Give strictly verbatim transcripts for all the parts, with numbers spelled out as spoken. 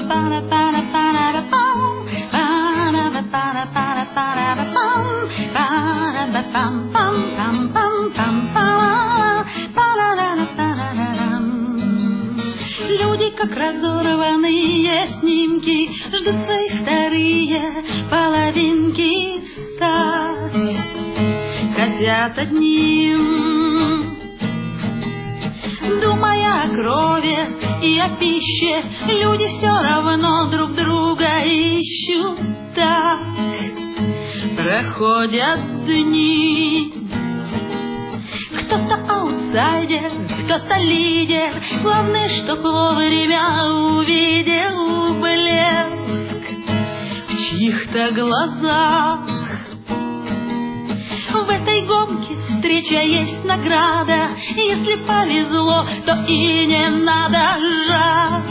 Люди, как разорванные снимки, ждут свои вторые половинки стать. Хотят одним, думая о крови и о пище, люди все равно друг друга ищут. Так проходят дни. Кто-то аутсайдер, кто-то лидер, главное, чтоб вовремя увидел блеск в чьих-то глазах. В этой гонке встреча есть награда, если повезло, то и не надо жать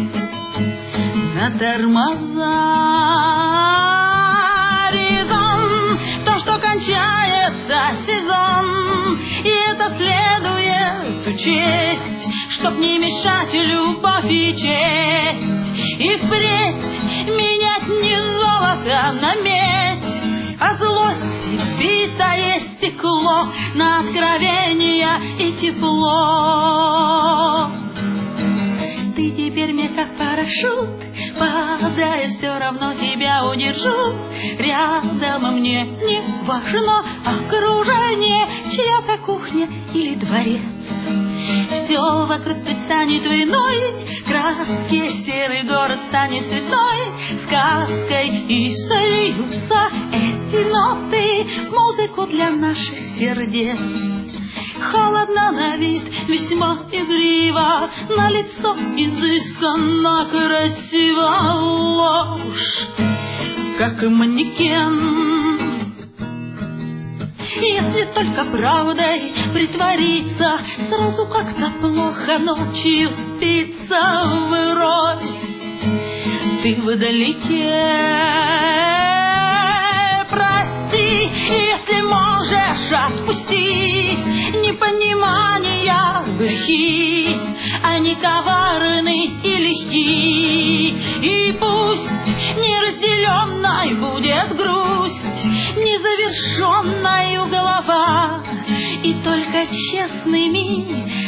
на тормоза. Резон в том, что кончается сезон, и это следует учесть, чтоб не мешать любовь и честь. И впредь менять не золото на медь, а злости битое стекло на откровения и тепло. Ты теперь мне как парашют, падая, все равно тебя удержу. Рядом мне не важно окружение, чья-то кухня или дворец. Все вокруг предстанет иной, краски серый город станет цветной сказкой, и сольются эти ноты в музыку для наших сердец. Холодно на вид, весьма игриво, на лицо изысканно красиво. Ложь, как манекен. Если только правдой притвориться, сразу как-то плохо ночью спится. Врозь, ты вдалеке. Прости, если можешь, отпусти непонимания грехи, они коварны и легки. И пусть неразделенной будет грусть, незавершенная голова, и только честными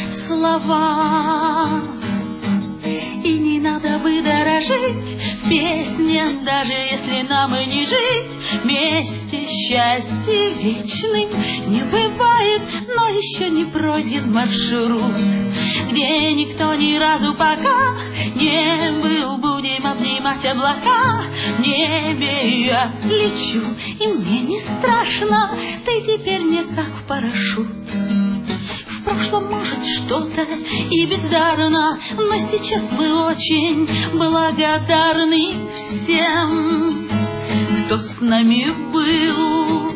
слова. И не надо бы дорожить в песне, даже если нам и не жить вместе. Счастье вечным не бывает, но еще не пройден маршрут, где никто ни разу пока не был. Будем обнимать облака, в небе я лечу, и мне не страшно, ты теперь мне как парашют. В прошлом, может, что-то и бездарно, но сейчас мы очень благодарны всем, кто с нами был.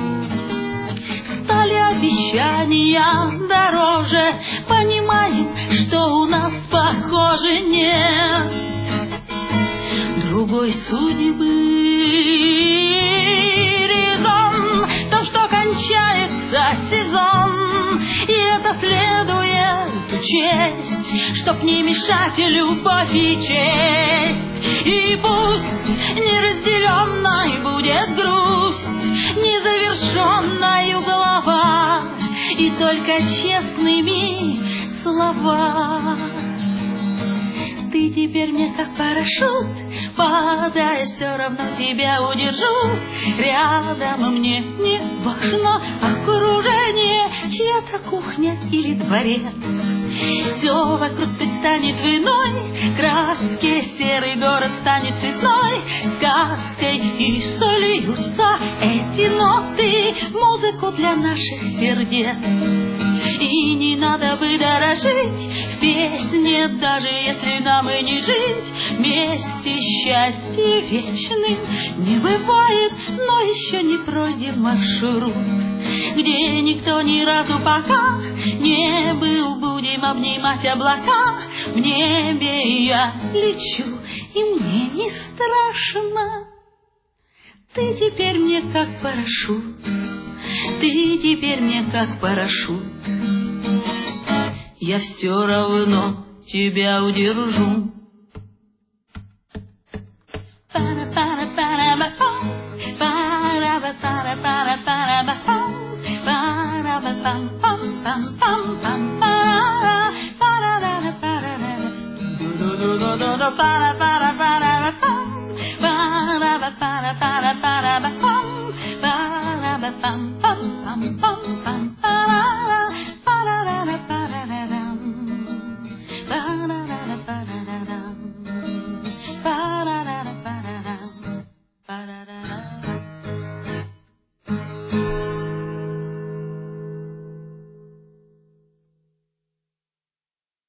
Стали обещания дороже, понимаем, что у нас похоже нет другой судьбы. Резон в том, что кончается сезон, и это следует учесть, чтоб не мешать любовь и честь. И пусть неразделенной будет грусть, незавершенная голова, и только честными слова. Ты теперь мне как парашют, падая, все равно тебя удержу. Рядом мне не важно окружение, чья-то кухня или дворец. Все вокруг предстанет в иной краске, серый город станет цветной сказкой, и сольются эти ноты в музыку для наших сердец. И не надо бы дорожить в песне, даже если нам и не жить вместе. Счастье вечным не бывает, но еще не пройден маршрут, где никто ни разу пока не был. Будем обнимать облака, в небе я лечу, и мне не страшно. Ты теперь мне как парашют, ты теперь мне как парашют. Я все равно тебя удержу. para para ba pam para ba pam pam pam pam pam para para para para do do do do do para para para pam para ba para para para ba pam para ba pam pam pam pam pam